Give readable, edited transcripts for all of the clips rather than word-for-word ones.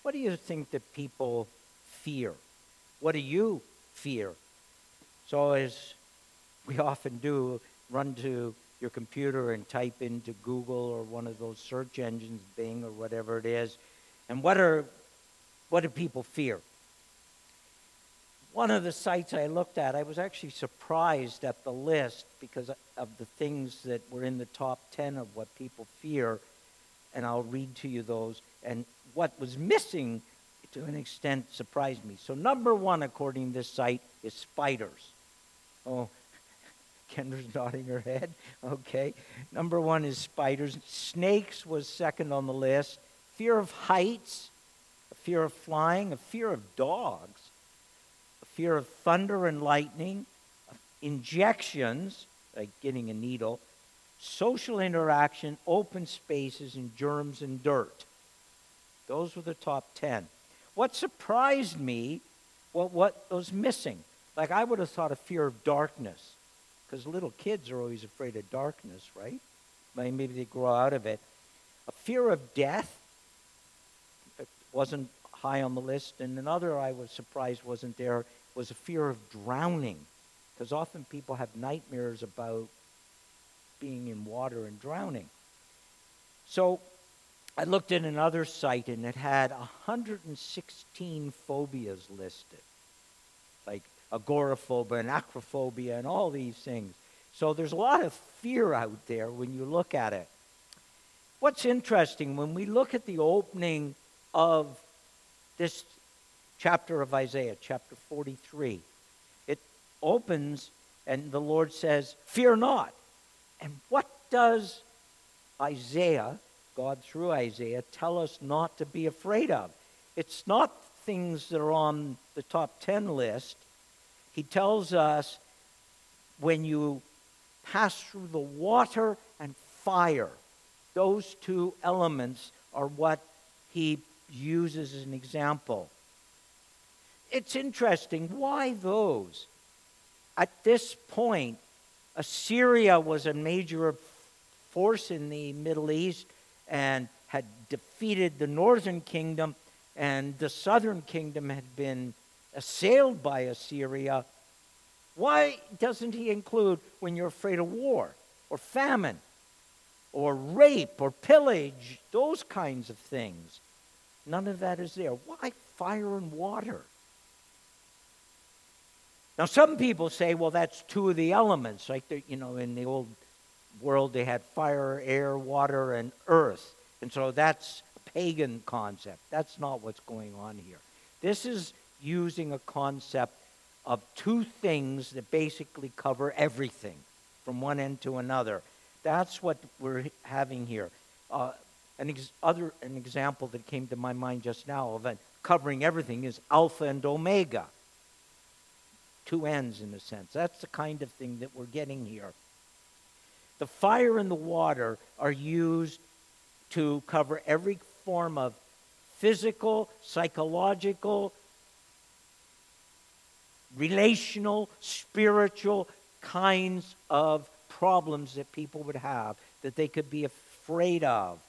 What do you think that people fear? What do you fear? So as we often do, run to your computer and type into Google or one of those search engines, Bing or whatever it is, and what do people fear? One of the sites I looked at, I was actually surprised at the list because of the things that were in the top 10 of what people fear, and I'll read to you those. And what was missing, to an extent, surprised me. So number one, according to this site, is spiders. Oh, Kendra's nodding her head. Okay. Number one is spiders. Snakes was second on the list. Fear of heights, a fear of flying, a fear of dogs, a fear of thunder and lightning, injections, like getting a needle, social interaction, open spaces, and germs and dirt. Those were the top 10. What surprised me, what was missing? Like I would have thought a fear of darkness, because little kids are always afraid of darkness, right? Maybe they grow out of it. A fear of death, it wasn't high on the list. And another I was surprised wasn't there was a fear of drowning, because often people have nightmares about being in water and drowning. So I looked at another site, and it had 116 phobias listed, like agoraphobia and acrophobia and all these things. So there's a lot of fear out there when you look at it. What's interesting, when we look at the opening of this chapter of Isaiah, chapter 43, it opens and the Lord says, "Fear not." And what does Isaiah, God through Isaiah, tell us not to be afraid of? It's not things that are on the top 10 list. He tells us when you pass through the water and fire, those two elements are what he uses as an example. It's interesting. Why those? At this point, Assyria was a major force in the Middle East and had defeated the northern kingdom, and the southern kingdom had been assailed by Assyria. Why doesn't he include when you're afraid of war or famine or rape or pillage, those kinds of things? None of that is there. Why fire and water? Now, some people say, well, that's two of the elements. Like, in the old world, they had fire, air, water, and earth. And so that's a pagan concept. That's not what's going on here. This is using a concept of two things that basically cover everything from one end to another. That's what we're having here. An example that came to my mind just now of covering everything is Alpha and Omega. Two ends, in a sense. That's the kind of thing that we're getting here. The fire and the water are used to cover every form of physical, psychological, relational, spiritual kinds of problems that people would have, that they could be afraid of.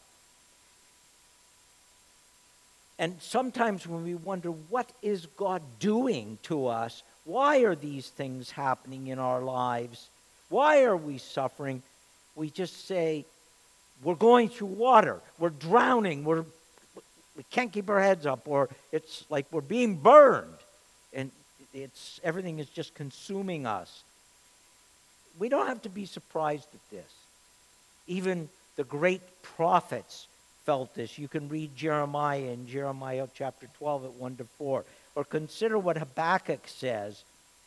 And sometimes when we wonder, what is God doing to us? Why are these things happening in our lives? Why are we suffering? We just say, we're going through water, we're drowning, we can't keep our heads up, or it's like we're being burned, and everything is just consuming us. We don't have to be surprised at this. Even the great prophets felt this. You can read Jeremiah in Jeremiah chapter 12 at 1-4, or consider what Habakkuk says.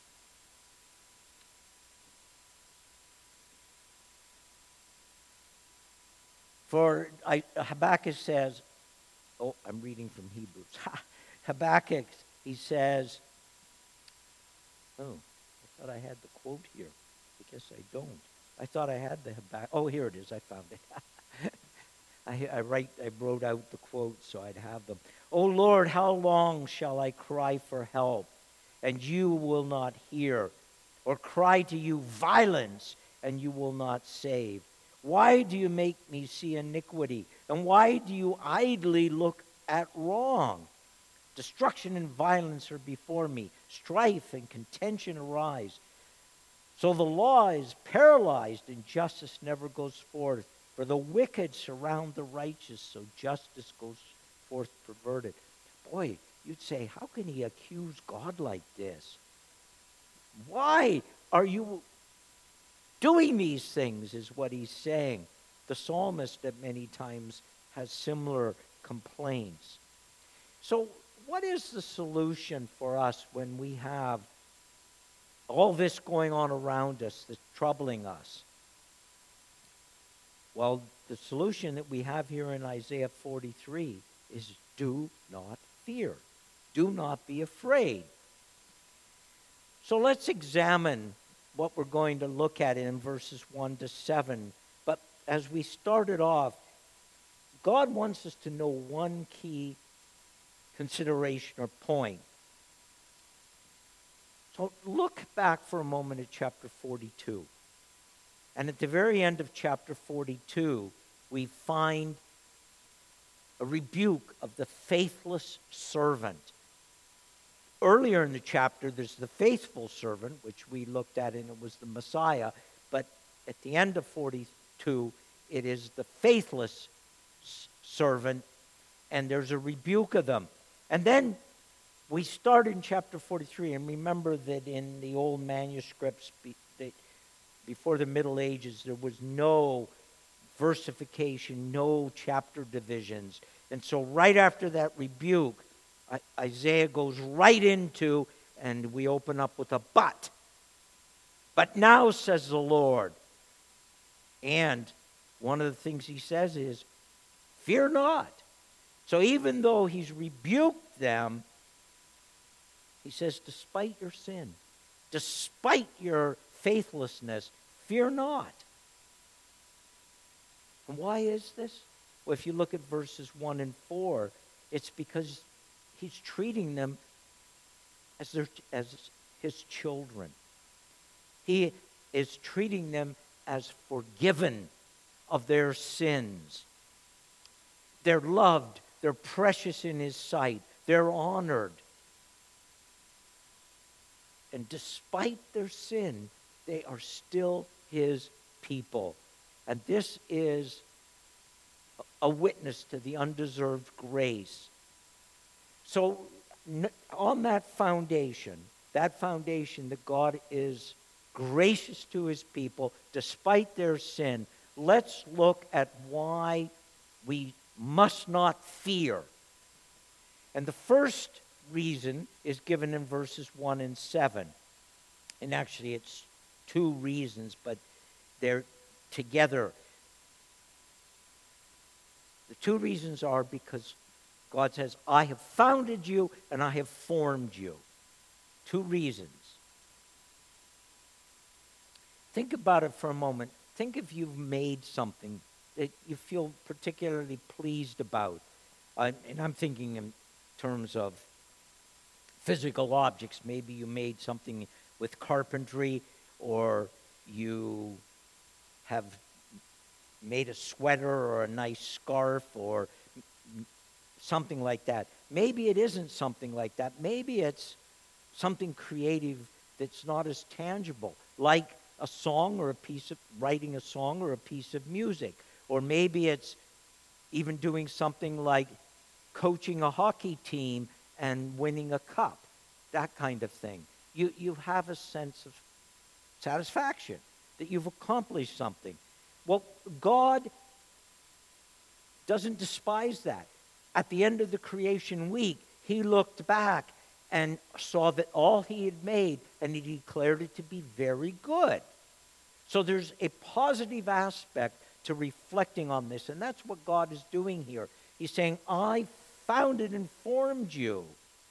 For Habakkuk says, I'm reading from Hebrews. Habakkuk, he says, I thought I had the quote here. I guess I don't. I thought I had the Habakkuk. Here it is. I found it. I wrote out the quotes so I'd have them. "O Lord, how long shall I cry for help, and you will not hear? Or cry to you violence, and you will not save? Why do you make me see iniquity? And why do you idly look at wrong? Destruction and violence are before me. Strife and contention arise. So the law is paralyzed and justice never goes forth. For the wicked surround the righteous, so justice goes forth perverted. Boy, you'd say, how can he accuse God like this? Why are you doing these things, is what he's saying. The psalmist at many times has similar complaints. So what is the solution for us when we have all this going on around us that's troubling us? Well, the solution that we have here in Isaiah 43 is do not fear. Do not be afraid. So let's examine what we're going to look at in verses 1 to 7. But as we started off, God wants us to know one key consideration or point. So look back for a moment at chapter 42. And at the very end of chapter 42, we find a rebuke of the faithless servant. Earlier in the chapter, there's the faithful servant, which we looked at, and it was the Messiah. But at the end of 42, it is the faithless servant, and there's a rebuke of them. And then we start in chapter 43, and remember that in the old manuscripts, before the Middle Ages, there was no versification, no chapter divisions. And so right after that rebuke, Isaiah goes right into, and we open up with a but. But now, says the Lord. And one of the things he says is, fear not. So even though he's rebuked them, he says, despite your sin, despite your faithlessness, fear not. And why is this? Well, if you look at verses 1 and 4, it's because he's treating them as his children. He is treating them as forgiven of their sins. They're loved. They're precious in his sight. They're honored. And despite their sin, they are still his people. And this is a witness to the undeserved grace. So on that foundation that God is gracious to his people despite their sin, let's look at why we must not fear. And the first reason is given in verses 1 and 7. And actually it's two reasons, but they're together. The two reasons are because God says, I have founded you and I have formed you. Two reasons. Think about it for a moment. Think if you've made something that you feel particularly pleased about. And I'm thinking in terms of physical objects. Maybe you made something with carpentry, or you have made a sweater or a nice scarf or something like that. Maybe it isn't something like that. Maybe it's something creative that's not as tangible, like a song or writing a song or a piece of music. Or maybe it's even doing something like coaching a hockey team and winning a cup, that kind of thing. You have a sense of satisfaction that you've accomplished something. Well, God doesn't despise that. At the end of the creation week, he looked back and saw that all he had made, and he declared it to be very good. So there's a positive aspect to reflecting on this, and that's what God is doing here. He's saying, I founded and formed you.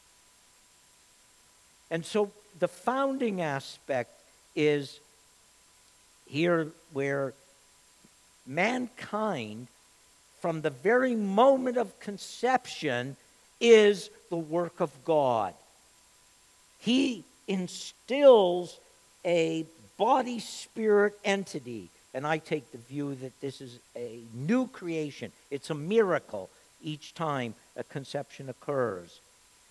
And so the founding aspect is here where mankind, from the very moment of conception, is the work of God. He instills a body-spirit entity, and I take the view that this is a new creation. It's a miracle each time a conception occurs.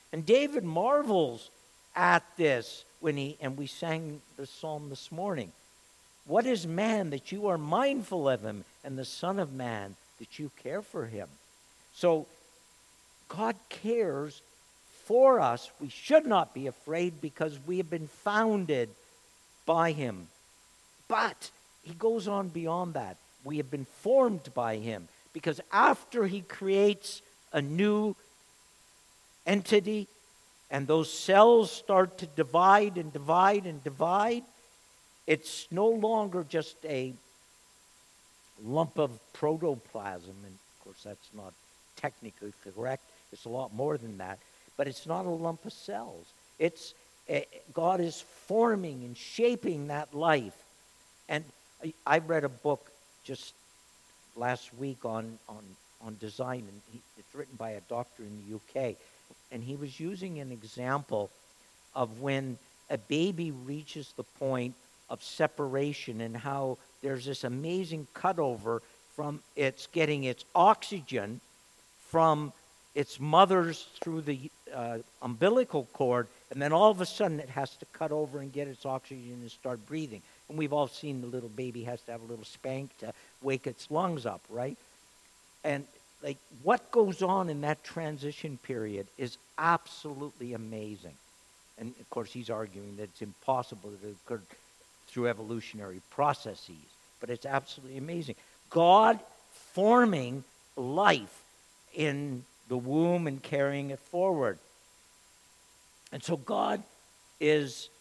And David marvels at this and we sang the psalm this morning. What is man that you are mindful of him, and the Son of Man that you care for him? So God cares for us. We should not be afraid because we have been founded by him. But he goes on beyond that. We have been formed by him, because after he creates a new entity and those cells start to divide and divide and divide, it's no longer just a lump of protoplasm, and of course that's not technically correct. It's a lot more than that. But it's not a lump of cells. God is forming and shaping that life. And I read a book just last week on design, and it's written by a doctor in the UK. And he was using an example of when a baby reaches the point of separation and how there's this amazing cutover from its getting its oxygen from its mother's through the umbilical cord, and then all of a sudden it has to cut over and get its oxygen and start breathing. And we've all seen the little baby has to have a little spank to wake its lungs up, right? And like what goes on in that transition period is absolutely amazing. And of course he's arguing that it's impossible that it occurred through evolutionary processes, but it's absolutely amazing. God forming life in the womb and carrying it forward. And so God is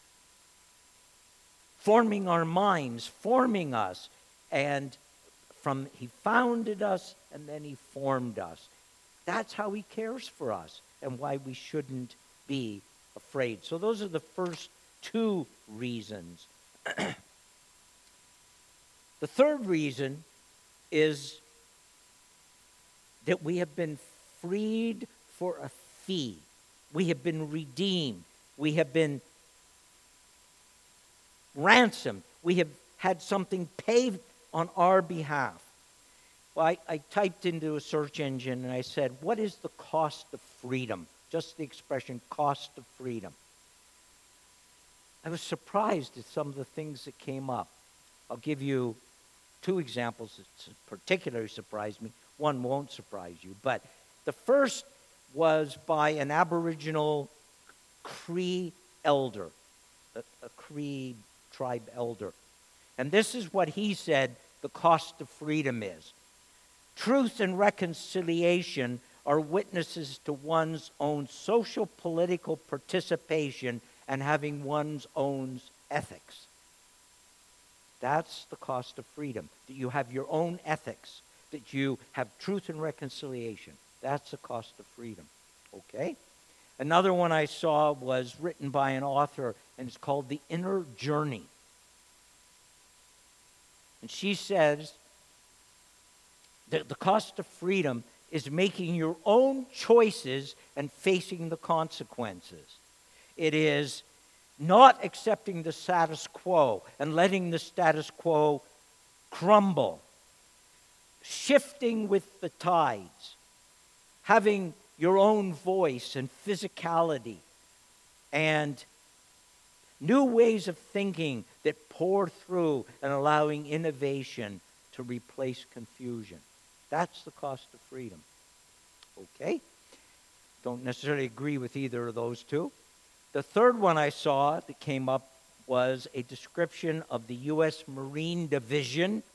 forming our minds, forming us, and he founded us and then he formed us. That's how he cares for us and why we shouldn't be afraid. So those are the first two reasons. The third reason is that we have been freed for a fee. We have been redeemed. We have been ransomed. We have had something paid on our behalf. Well, I typed into a search engine and I said, what is the cost of freedom? Just the expression, cost of freedom. I was surprised at some of the things that came up. I'll give you two examples that particularly surprised me. One won't surprise you, but the first was by an Aboriginal Cree elder, a Cree tribe elder. And this is what he said the cost of freedom is. Truth and reconciliation are witnesses to one's own social political participation and having one's own ethics. That's the cost of freedom, that you have your own ethics, that you have truth and reconciliation. That's the cost of freedom. Okay? Another one I saw was written by an author, and it's called The Inner Journey. And she says that the cost of freedom is making your own choices and facing the consequences. It is not accepting the status quo and letting the status quo crumble. Shifting with the tides. Having your own voice and physicality. And new ways of thinking that pour through and allowing innovation to replace confusion. That's the cost of freedom. Okay? Don't necessarily agree with either of those two. The third one I saw that came up was a description of the U.S. Marine Division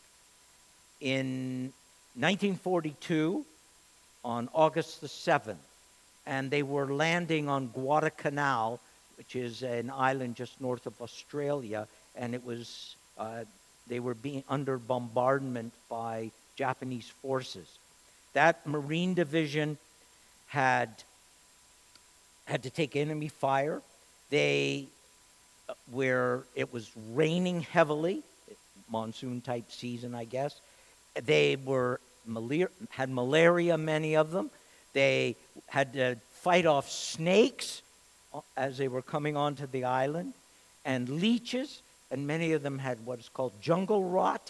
in 1942 on August the 7th. And they were landing on Guadalcanal, which is an island just north of Australia, and it was they were being under bombardment by Japanese forces. That Marine Division had to take enemy fire. It was raining heavily, monsoon-type season, I guess. They had malaria, many of them. They had to fight off snakes as they were coming onto the island, and leeches, and many of them had what is called jungle rot.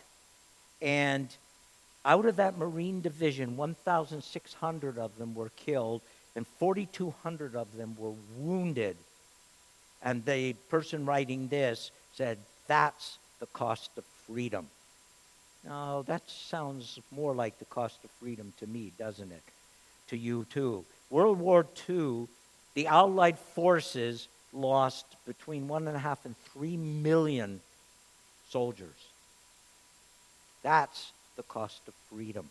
And out of that Marine Division, 1,600 of them were killed and 4,200 of them were wounded. And the person writing this said, that's the cost of freedom. Now, that sounds more like the cost of freedom to me, doesn't it? To you, too. World War II, the Allied forces lost between 1.5 and 3 million soldiers. That's the cost of freedom.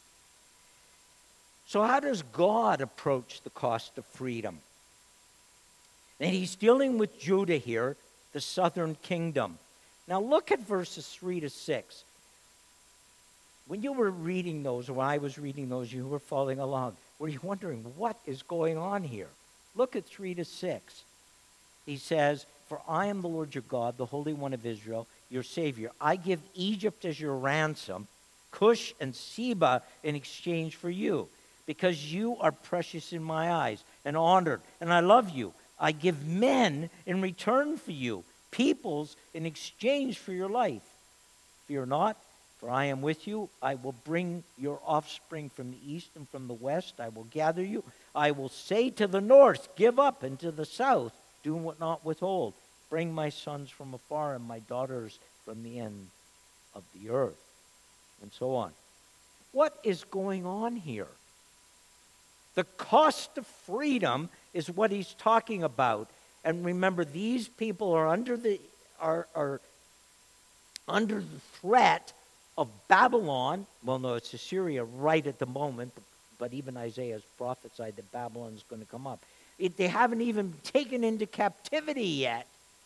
So how does God approach the cost of freedom? And he's dealing with Judah here, the southern kingdom. Now look at verses 3 to 6. When you were reading those, or when I was reading those, you were following along. Were you wondering, what is going on here? Look at 3 to 6. He says, for I am the Lord your God, the Holy One of Israel, your Savior. I give Egypt as your ransom, Cush and Seba in exchange for you, because you are precious in my eyes and honored, and I love you. I give men in return for you, peoples in exchange for your life. Fear not, for I am with you. I will bring your offspring from the east and from the west. I will gather you. I will say to the north, give up, and to the south, do not withhold. Bring my sons from afar and my daughters from the end of the earth. And so on. What is going on here? The cost of freedom is what he's talking about. And remember, these people are under the threat of Babylon. Well, no, it's Assyria right at the moment, but even Isaiah has prophesied that Babylon is going to come up. They haven't even taken into captivity yet.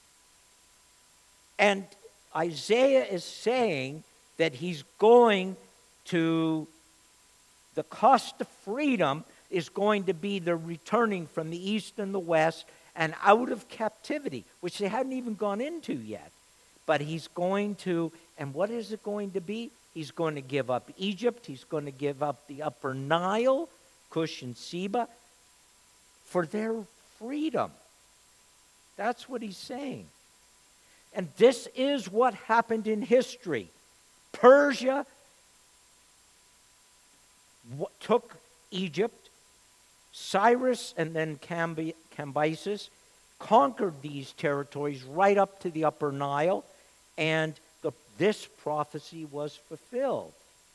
And Isaiah is saying that he's going to, the cost of freedom is going to be the returning from the east and the west and out of captivity, which they hadn't even gone into yet. But he's going to, and what is it going to be? He's going to give up Egypt. He's going to give up the upper Nile, Cush and Seba, for their freedom. That's what he's saying. And this is what happened in history. Persia took Egypt. Cyrus and then Cambyses conquered these territories right up to the upper Nile, and this prophecy was fulfilled.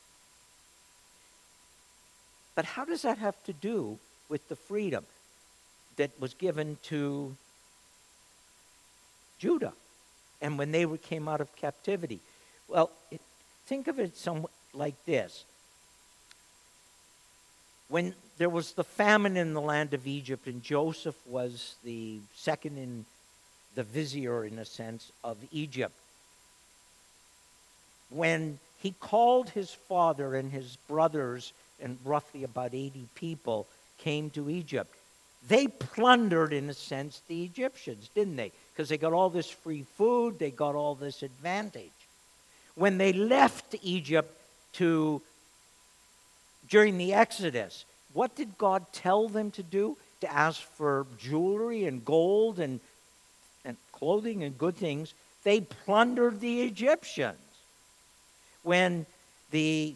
But how does that have to do with the freedom that was given to Judah and when they came out of captivity? Well, think of it somewhat like this. When there was the famine in the land of Egypt, and Joseph was the second in the vizier, in a sense, of Egypt, when he called his father and his brothers, and roughly about 80 people, came to Egypt, they plundered, in a sense, the Egyptians, didn't they? Because they got all this free food, they got all this advantage. When they left Egypt during the Exodus, what did God tell them to do? To ask for jewelry and gold and clothing and good things. They plundered the Egyptians. When they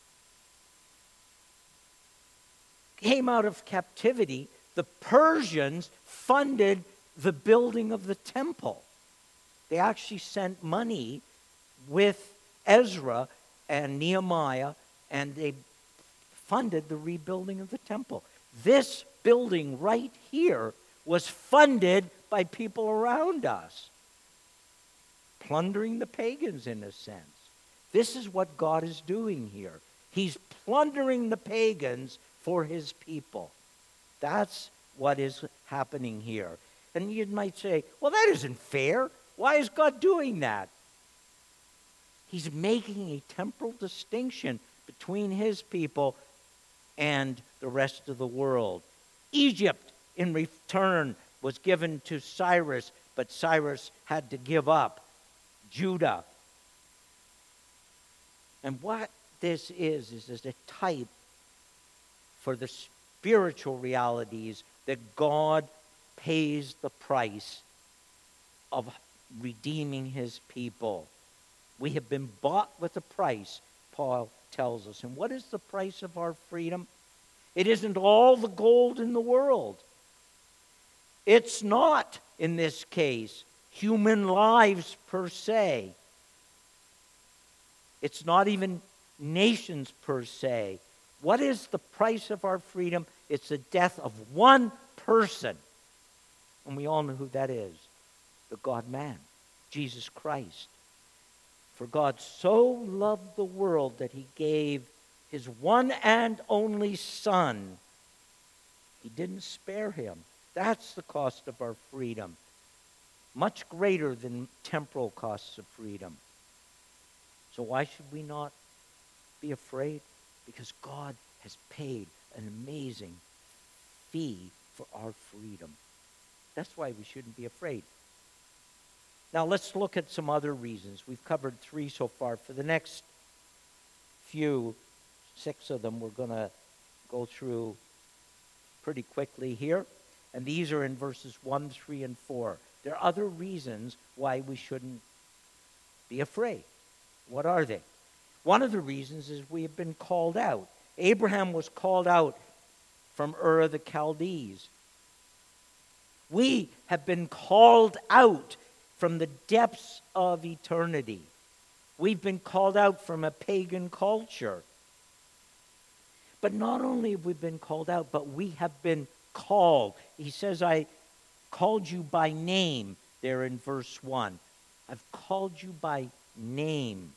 came out of captivity, the Persians funded the building of the temple. They actually sent money with Ezra and Nehemiah, and they funded the rebuilding of the temple. This building right here was funded by people around us, plundering the pagans in a sense. This is what God is doing here. He's plundering the pagans for his people. That's what is happening here. And you might say, well, that isn't fair. Why is God doing that? He's making a temporal distinction between his people and the rest of the world. Egypt, in return, was given to Cyrus, but Cyrus had to give up Judah. And what this is a type for the spiritual realities that God pays the price of redeeming his people. We have been bought with a price, Paul tells us. And what is the price of our freedom? It isn't all the gold in the world. It's not, in this case, human lives per se. It's not even nations per se. What is the price of our freedom? It's the death of one person. And we all know who that is. The God-man, Jesus Christ. For God so loved the world that he gave his one and only Son. He didn't spare him. That's the cost of our freedom. Much greater than temporal costs of freedom. So why should we not be afraid? Because God has paid an amazing fee for our freedom. That's why we shouldn't be afraid. Now let's look at some other reasons. We've covered 3 so far. For the next few, 6 of them, we're going to go through pretty quickly here. And these are in verses 1, 3, and 4. There are other reasons why we shouldn't be afraid. What are they? One of the reasons is we have been called out. Abraham was called out from Ur of the Chaldees. We have been called out from the depths of eternity. We've been called out from a pagan culture. But not only have we been called out, but we have been called. He says, I called you by name there in verse 1. I've called you by name.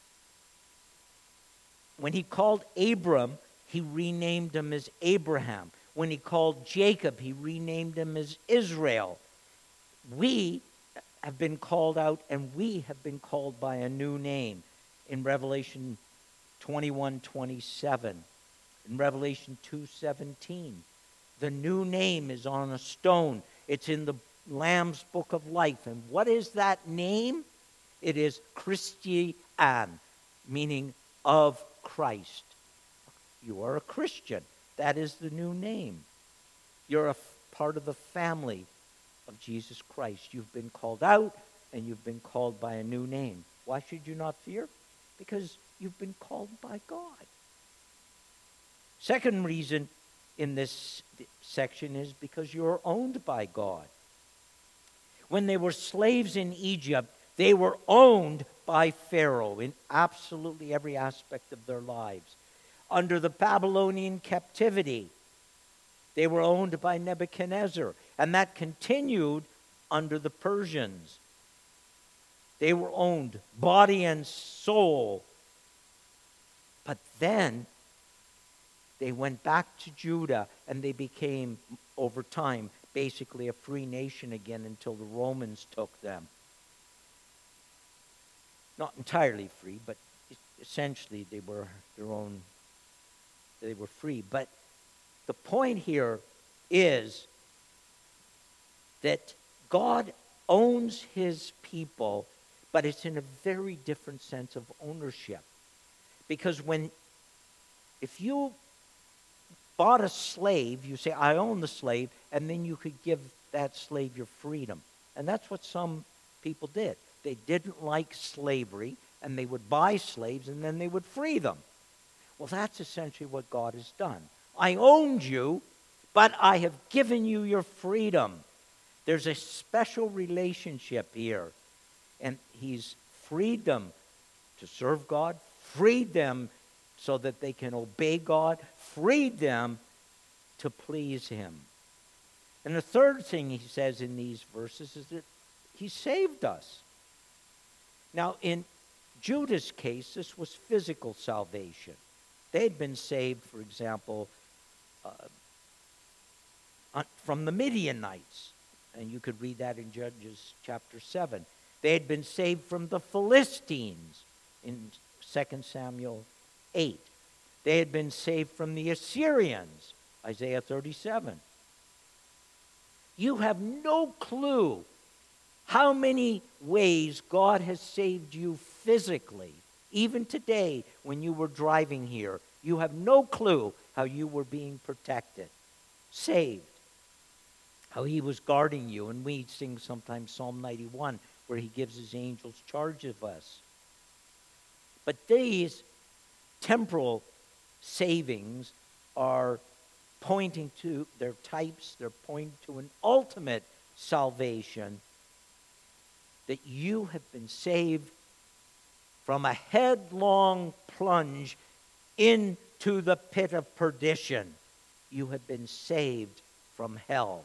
When he called Abram, he renamed him as Abraham. When he called Jacob, he renamed him as Israel. We have been called out, and we have been called by a new name in Revelation 21:27, in Revelation 2:17. The new name is on a stone. It's in the Lamb's Book of Life. And what is that name? It is Christian, meaning of Christ. You are a Christian. That is the new name. You're a part of the family of Jesus Christ. You've been called out, and you've been called by a new name. Why should you not fear? Because you've been called by God. Second reason in this section is because you're owned by God. When they were slaves in Egypt, they were owned by Pharaoh in absolutely every aspect of their lives. Under the Babylonian captivity, they were owned by Nebuchadnezzar, and that continued under the Persians. They were owned body and soul. But then they went back to Judah, and they became, over time, basically a free nation again until the Romans took them. Not entirely free, but essentially they were their own. They were free. But the point here is that God owns his people, but it's in a very different sense of ownership. Because if you bought a slave, you say, I own the slave, and then you could give that slave your freedom. And that's what some people did. They didn't like slavery, and they would buy slaves, and then they would free them. Well, that's essentially what God has done. I owned you, but I have given you your freedom. There's a special relationship here. And he's freed them to serve God, freed them so that they can obey God, freed them to please him. And the third thing he says in these verses is that he saved us. Now, in Judah's case, this was physical salvation. They had been saved, for example, from the Midianites. And you could read that in Judges chapter 7. They had been saved from the Philistines in 2 Samuel 8. They had been saved from the Assyrians, Isaiah 37. You have no clue how many ways God has saved you physically. Even today, when you were driving here, you have no clue how you were being protected, saved, how he was guarding you. And we sing sometimes Psalm 91, where he gives his angels charge of us. But these temporal savings are pointing to their types, they're pointing to an ultimate salvation, that you have been saved from a headlong plunge into the pit of perdition. You have been saved from hell.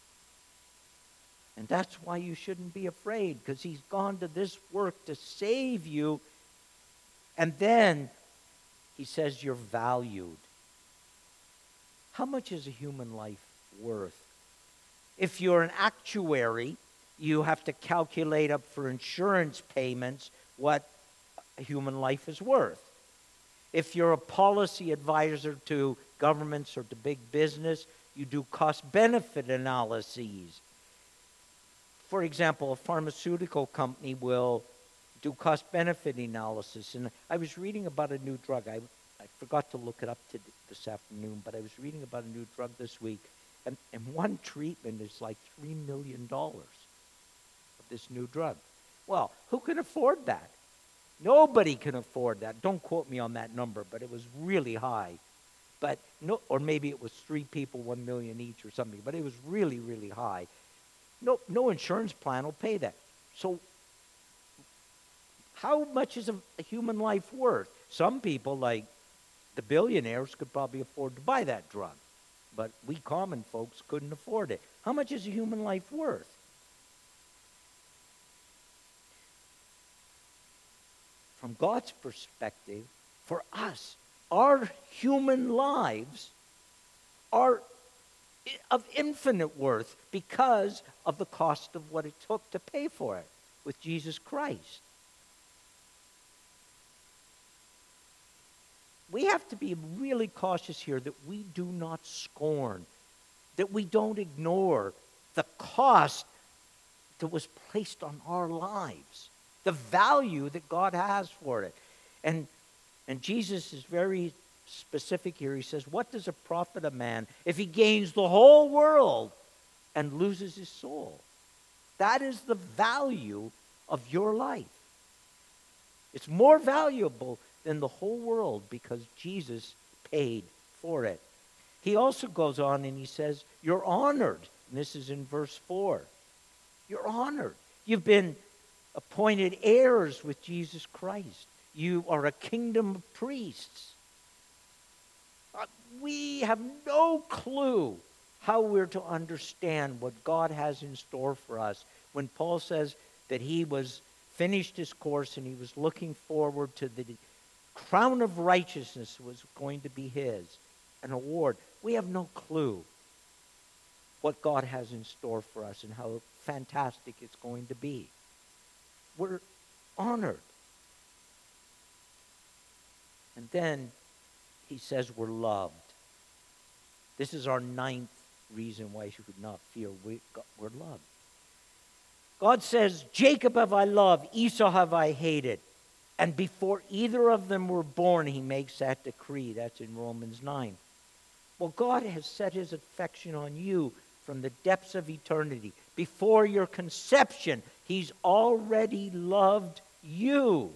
And that's why you shouldn't be afraid, because he's gone to this work to save you. And then he says you're valued. How much is a human life worth? If you're an actuary, you have to calculate up for insurance payments what a human life is worth. If you're a policy advisor to governments or to big business, you do cost-benefit analyses. For example, a pharmaceutical company will do cost-benefit analysis. And I was reading about a new drug. I forgot to look it up this afternoon, but I was reading about a new drug this week. And one treatment is like $3 million of this new drug. Well, who can afford that? Nobody can afford that. Don't quote me on that number, but it was really high. But no, or maybe it was 3 people, 1 million each or something, but it was really, really high. No insurance plan will pay that. So how much is a human life worth? Some people, like the billionaires, could probably afford to buy that drug, but we common folks couldn't afford it. How much is a human life worth? From God's perspective, for us, our human lives are of infinite worth because of the cost of what it took to pay for it with Jesus Christ. We have to be really cautious here that we do not scorn, that we don't ignore the cost that was placed on our lives, the value that God has for it. And Jesus is very specific here. He says, what does it profit a man if he gains the whole world and loses his soul? That is the value of your life. It's more valuable than the whole world because Jesus paid for it. He also goes on and he says, you're honored. And this is in verse 4. You're honored. You've been appointed heirs with Jesus Christ. You are a kingdom of priests. We have no clue how we're to understand what God has in store for us. When Paul says that he was finished his course and he was looking forward to the crown of righteousness was going to be his, an award. We have no clue what God has in store for us and how fantastic it's going to be. We're honored. And then he says we're loved. This is our 9th reason why you should not fear. We're loved. God says, Jacob have I loved, Esau have I hated. And before either of them were born, he makes that decree. That's in Romans 9. Well, God has set his affection on you from the depths of eternity. Before your conception, he's already loved you.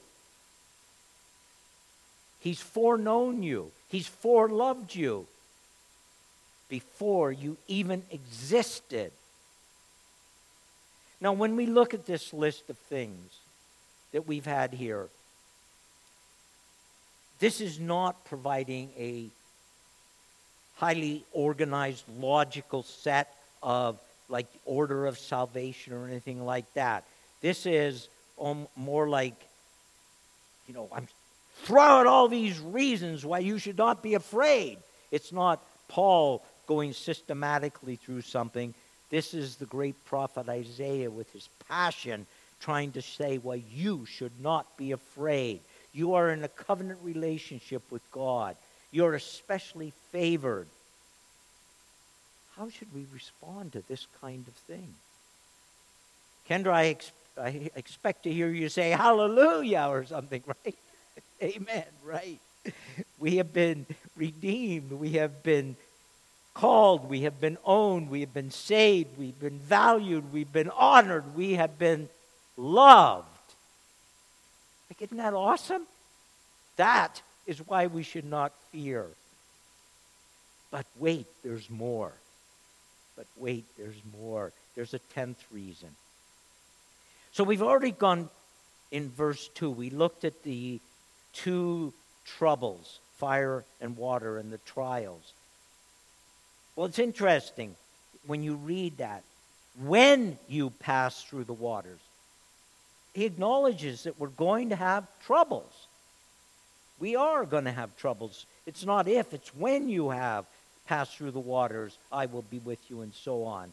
He's foreknown you. He's foreloved you before you even existed. Now, when we look at this list of things that we've had here, this is not providing a highly organized, logical set of like order of salvation or anything like that. This is more like, I'm throwing all these reasons why you should not be afraid. It's not Paul going systematically through something. This is the great prophet Isaiah with his passion trying to say why you should not be afraid. You are in a covenant relationship with God. You're especially favored. How should we respond to this kind of thing? Kendra, I expect to hear you say hallelujah or something, right? Amen, right? We have been redeemed. We have been called. We have been owned. We have been saved. We've been valued. We've been honored. We have been loved. Like, isn't that awesome? That is why we should not fear. But wait, there's more. But wait, there's more. There's a 10th reason. So we've already gone in verse 2. We looked at the two troubles, fire and water, and the trials. Well, it's interesting when you read that. When you pass through the waters, he acknowledges that we're going to have troubles. We are going to have troubles. It's not if, it's when you have passed through the waters, I will be with you, and so on.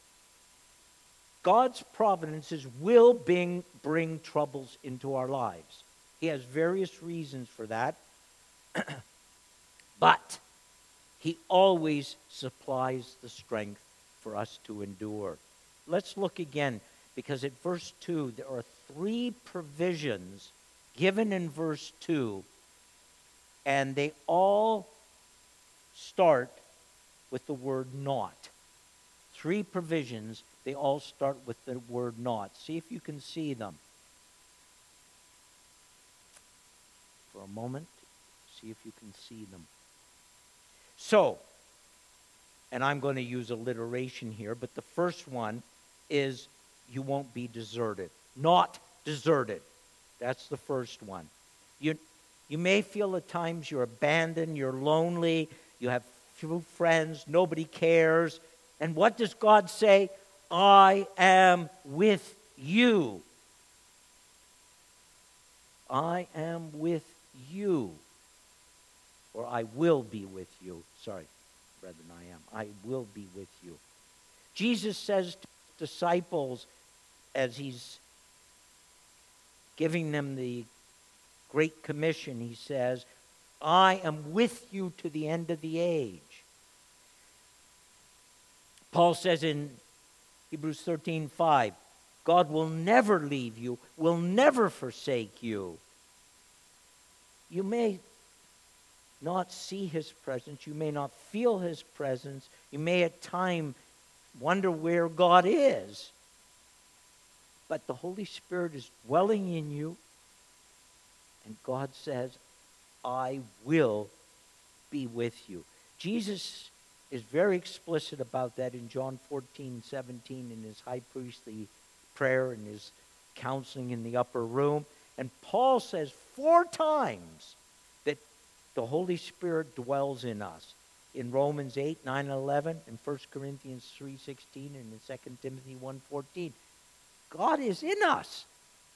God's providences will bring troubles into our lives. He has various reasons for that. But he always supplies the strength for us to endure. Let's look again, because at verse 2, there are 3 provisions given in verse 2, and they all start with the word not. 3 provisions, they all start with the word not. See if you can see them. For a moment, see if you can see them. So, and I'm going to use alliteration here, but the first one is you won't be deserted. Not deserted. That's the first one. You may feel at times you're abandoned, you're lonely, you have few friends, nobody cares. And what does God say? I am with you. I am with you. Or I will be with you. Sorry, rather than I am. I will be with you. Jesus says to his disciples as he's giving them the Great Commission, he says, I am with you to the end of the age. Paul says in Hebrews 13:5, God will never leave you, will never forsake you. You may not see his presence, you may not feel his presence, you may at times wonder where God is. But the Holy Spirit is dwelling in you, and God says, I will be with you. Jesus is very explicit about that in John 14:17 in his high priestly prayer and his counseling in the upper room. And Paul says 4 times that the Holy Spirit dwells in us. In Romans 8, 9, 11, in 1 Corinthians 3:16, and in 2 Timothy 1:14. God is in us.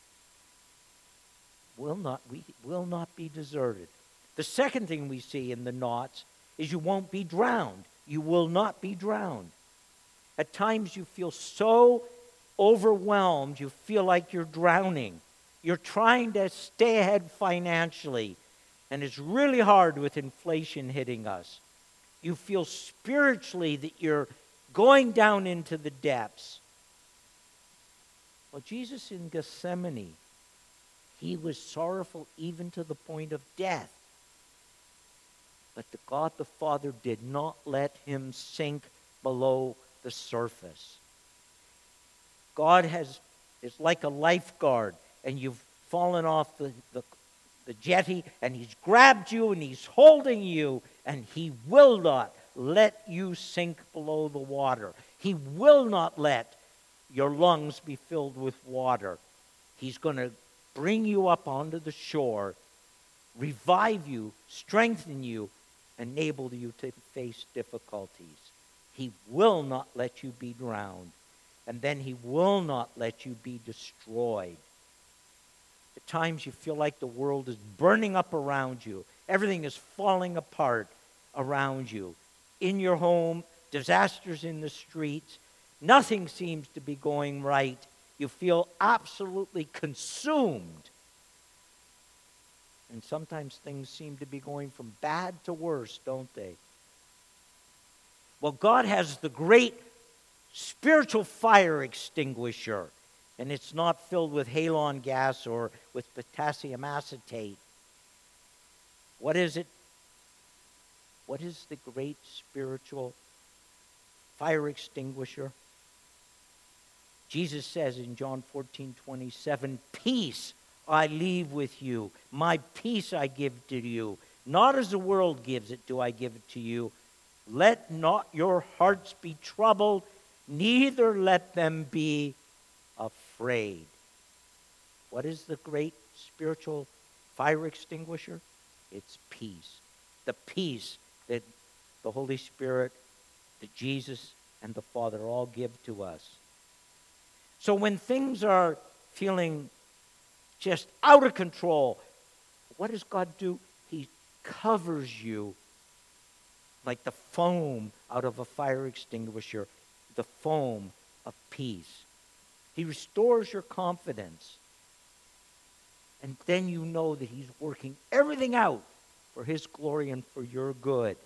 We will not be deserted. The second thing we see in the knots is you won't be drowned. You will not be drowned. At times you feel so overwhelmed, you feel like you're drowning. You're trying to stay ahead financially, and it's really hard with inflation hitting us. You feel spiritually that you're going down into the depths. Well, Jesus in Gethsemane, he was sorrowful even to the point of death. But God the Father did not let him sink below the surface. God is like a lifeguard, and you've fallen off the jetty, and he's grabbed you, and he's holding you, and he will not let you sink below the water. He will not let your lungs be filled with water. He's going to bring you up onto the shore, revive you, strengthen you, enable you to face difficulties. He will not let you be drowned, and then he will not let you be destroyed. At times you feel like the world is burning up around you. Everything is falling apart around you. In your home, disasters in the streets. Nothing seems to be going right. You feel absolutely consumed. And sometimes things seem to be going from bad to worse, don't they? Well, God has the great spiritual fire extinguisher, and it's not filled with halon gas or with potassium acetate. What is it? What is the great spiritual fire extinguisher? Jesus says in John 14:27, peace I leave with you. My peace I give to you. Not as the world gives it do I give it to you. Let not your hearts be troubled, neither let them be afraid. What is the great spiritual fire extinguisher? It's peace. The peace that the Holy Spirit, that Jesus and the Father all give to us. So when things are feeling just out of control, what does God do? He covers you like the foam out of a fire extinguisher, the foam of peace. He restores your confidence. And then you know that he's working everything out for his glory and for your good.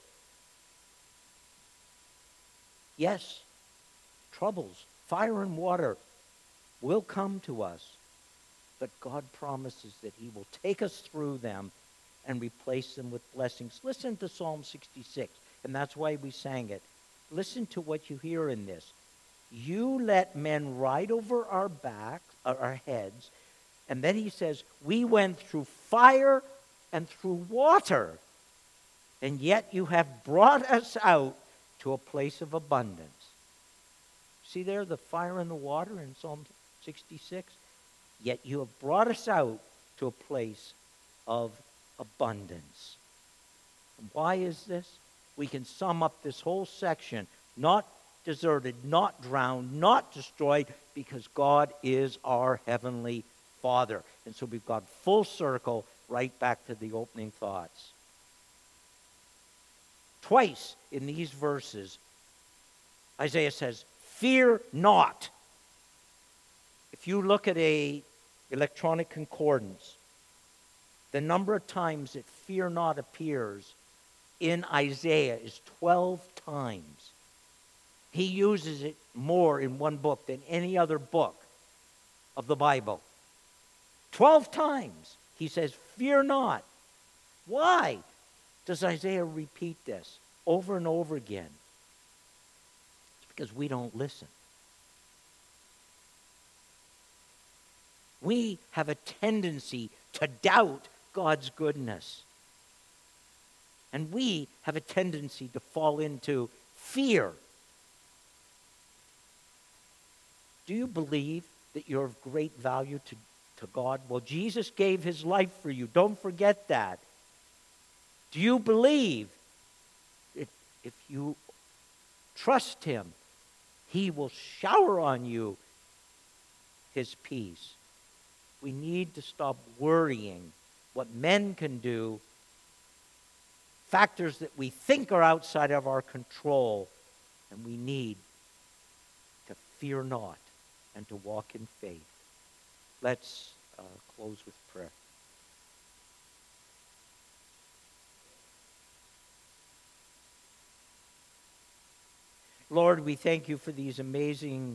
Yes, troubles, fire and water will come to us, but God promises that he will take us through them and replace them with blessings. Listen to Psalm 66, and that's why we sang it. Listen to what you hear in this. You let men ride over our backs, our heads, and then he says, we went through fire and through water, and yet you have brought us out to a place of abundance. See there, the fire and the water in Psalm 66? Yet you have brought us out to a place of abundance. And why is this? We can sum up this whole section, not deserted, not drowned, not destroyed, because God is our heavenly Father. And so we've got full circle right back to the opening thoughts. Twice in these verses, Isaiah says, fear not. If you look at a electronic concordance, the number of times that fear not appears in Isaiah is 12 times. He uses it more in one book than any other book of the Bible. 12 times he says, fear not. Why does Isaiah repeat this over and over again? It's because we don't listen. We have a tendency to doubt God's goodness. And we have a tendency to fall into fear. Do you believe that you're of great value to God? Well, Jesus gave his life for you. Don't forget that. Do you believe that if you trust him, he will shower on you his peace? We need to stop worrying what men can do, factors that we think are outside of our control, and we need to fear not and to walk in faith. Let's close with prayer. Lord, we thank you for this amazing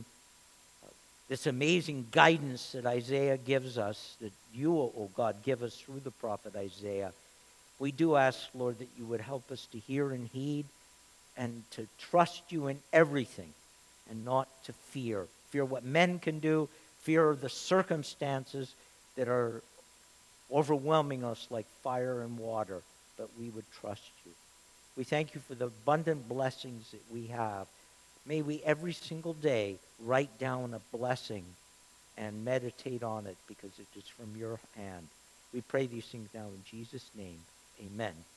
guidance that Isaiah gives us, that you, O God, give us through the prophet Isaiah. We do ask, Lord, that you would help us to hear and heed and to trust you in everything and not to fear. Fear what men can do, fear the circumstances that are overwhelming us like fire and water, but we would trust you. We thank you for the abundant blessings that we have. May we every single day write down a blessing and meditate on it because it is from your hand. We pray these things now in Jesus' name. Amen.